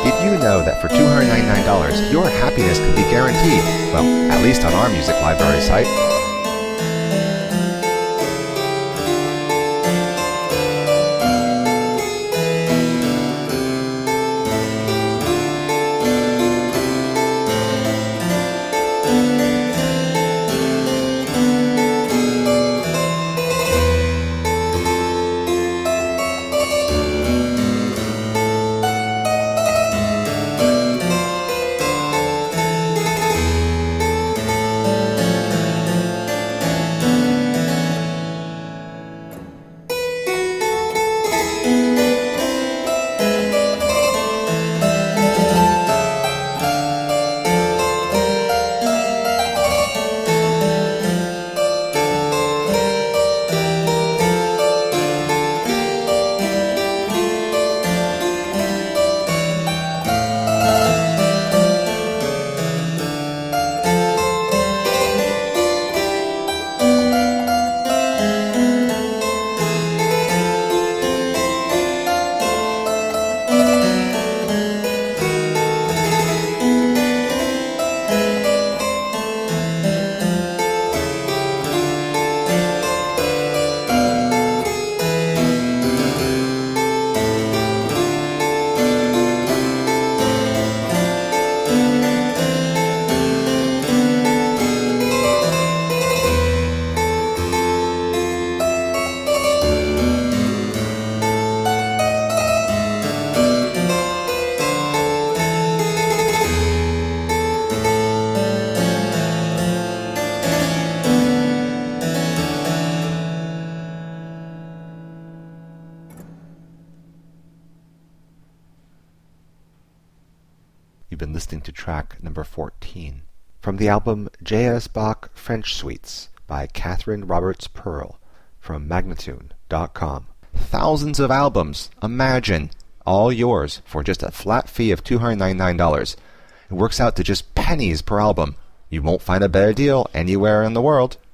Did you know that for $299, your happiness can be guaranteed? Well, at least on our music library site. You've been listening to track number 14 from the album J.S. Bach French Suites by Catherine Roberts Pearl from Magnatune.com. Thousands of albums, imagine, all yours for just a flat fee of $299. It works out to just pennies per album. You won't find a better deal anywhere in the world.